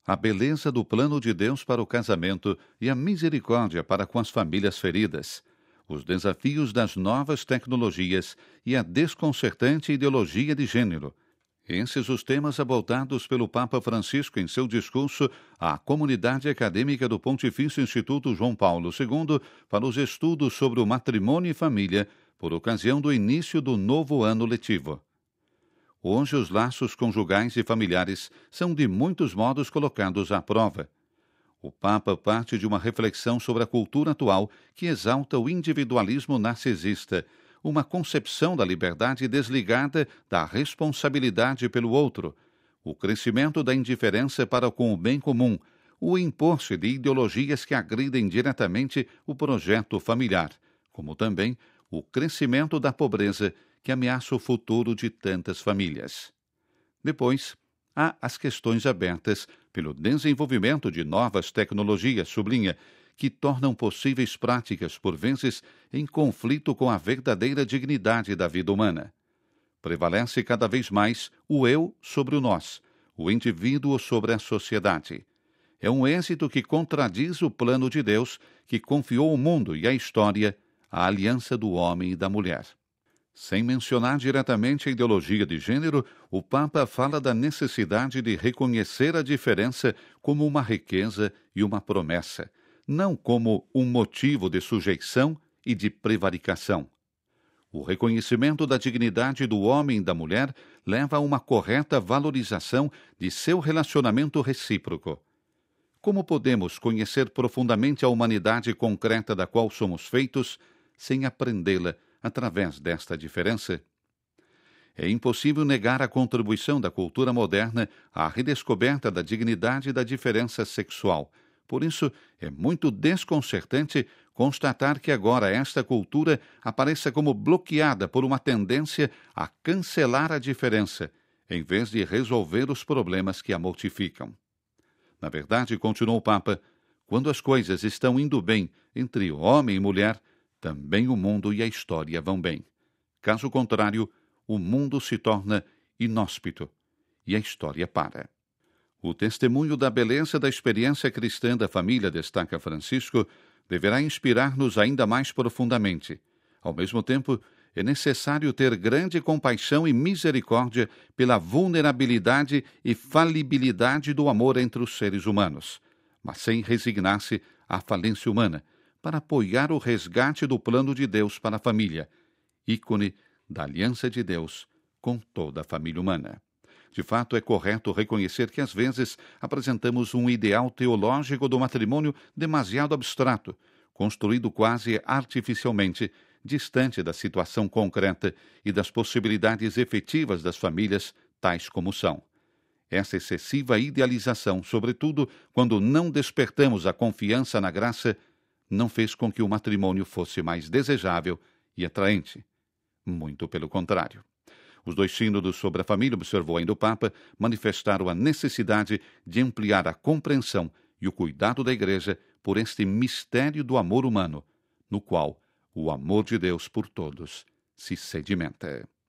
a beleza do plano de Deus para o casamento e a misericórdia para com as famílias feridas, os desafios das novas tecnologias e a desconcertante ideologia de gênero. Esses os temas abordados pelo Papa Francisco em seu discurso à comunidade acadêmica do Pontifício Instituto João Paulo II para os estudos sobre o matrimônio e família, por ocasião do início do novo ano letivo. Hoje, os laços conjugais e familiares são de muitos modos colocados à prova. O Papa parte de uma reflexão sobre a cultura atual que exalta o individualismo narcisista, uma concepção da liberdade desligada da responsabilidade pelo outro, o crescimento da indiferença para com o bem comum, o impor-se de ideologias que agridem diretamente o projeto familiar, como também o crescimento da pobreza que ameaça o futuro de tantas famílias. Depois, há as questões abertas pelo desenvolvimento de novas tecnologias, sublinha, que tornam possíveis práticas, por vezes, em conflito com a verdadeira dignidade da vida humana. Prevalece cada vez mais o eu sobre o nós, o indivíduo sobre a sociedade. É um êxito que contradiz o plano de Deus, que confiou o mundo e a história à aliança do homem e da mulher. Sem mencionar diretamente a ideologia de gênero, o Papa fala da necessidade de reconhecer a diferença como uma riqueza e uma promessa, não como um motivo de sujeição e de prevaricação. O reconhecimento da dignidade do homem e da mulher leva a uma correta valorização de seu relacionamento recíproco. Como podemos conhecer profundamente a humanidade concreta da qual somos feitos sem aprendê-la através desta diferença? É impossível negar a contribuição da cultura moderna à redescoberta da dignidade da diferença sexual. Por isso, é muito desconcertante constatar que agora esta cultura apareça como bloqueada por uma tendência a cancelar a diferença, em vez de resolver os problemas que a mortificam. Na verdade, continuou o Papa, quando as coisas estão indo bem entre homem e mulher, também o mundo e a história vão bem. Caso contrário, o mundo se torna inóspito e a história para. O testemunho da beleza da experiência cristã da família, destaca Francisco, deverá inspirar-nos ainda mais profundamente. Ao mesmo tempo, é necessário ter grande compaixão e misericórdia pela vulnerabilidade e falibilidade do amor entre os seres humanos, mas sem resignar-se à falência humana, para apoiar o resgate do plano de Deus para a família, ícone da aliança de Deus com toda a família humana. De fato, é correto reconhecer que, às vezes, apresentamos um ideal teológico do matrimônio demasiado abstrato, construído quase artificialmente, distante da situação concreta e das possibilidades efetivas das famílias, tais como são. Essa excessiva idealização, sobretudo quando não despertamos a confiança na graça, não fez com que o matrimônio fosse mais desejável e atraente. Muito pelo contrário. Os dois sínodos sobre a família, observou ainda o Papa, manifestaram a necessidade de ampliar a compreensão e o cuidado da Igreja por este mistério do amor humano, no qual o amor de Deus por todos se sedimenta.